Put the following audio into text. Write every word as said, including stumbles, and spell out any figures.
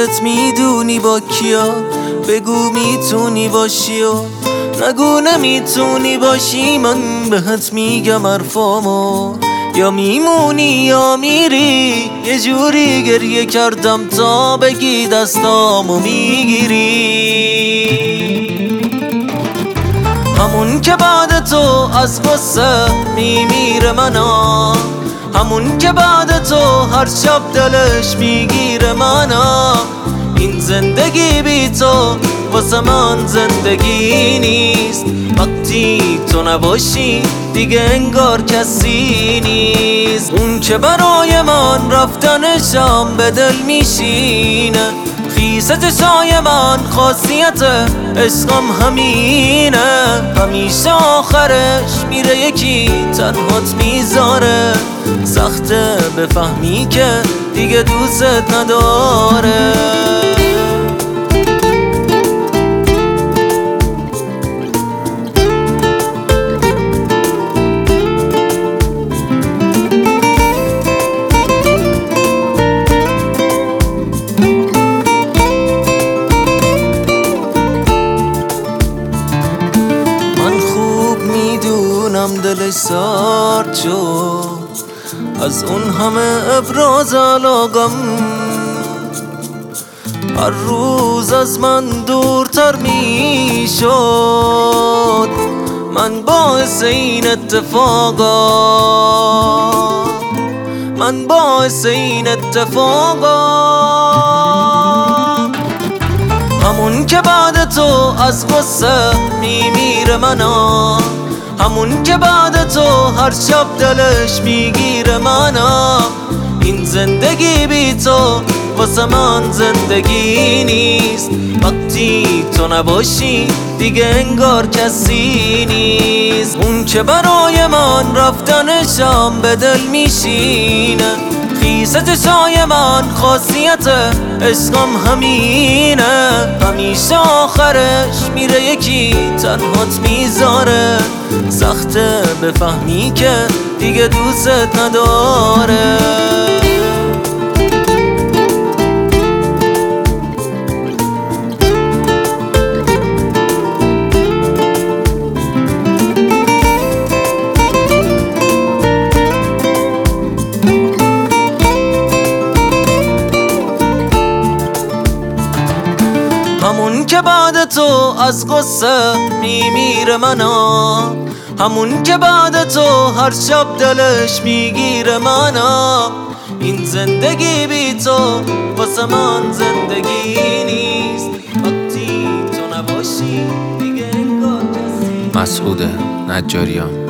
خودت میدونی با کیا، بگو میتونی باشی و نگو نمیتونی باشی. من بهت میگم حرفامو، یا میمونی یا میری. یه جوری گریه کردم تا بگی دستامو میگیری. همون که بعد تو از غصه میمیره منو، همون که بعد تو هر شب دلش میگیره منو. این زندگی بی تو واسه من زندگی نیست. وقتی تو نباشی دیگه انگار کسی نیست. اون که برای من رفتنشم به دل میشینه، خیسه چشای من خاصیت عشقم همینه. همیشه آخرش میره یکی تنهات میذاره. سخته بفهمی که دیگه دوست نداره. دلش سرد شد از اون همه ابراز علاقم. هر روز از من دورتر می شد. من باعث این اتفاقا، من باعث این اتفاقا. همون که بعد تو از غصه میمیره منو، همون که بعد تو هر شب دلش میگیره منو. این زندگی بی تو واسه من زندگی نیست. وقتی تو نباشی دیگه انگار کسی نیست. اون که برای من رفتنشم به دل میشینه، خیسه چشای من خاصیت عشقم همینه. همیشه آخرش میره یکی تنهات میذاره. سخته بفهمی که دیگه دوست نداره. همون که بعد تو از غصه میمیره منو، همون که بعد تو هر شب دلش میگیره منو. این زندگی بی تو واسه من زندگی نیست. وقتی تو نباشی دیگه انگار کسی. مسعود نجاریان.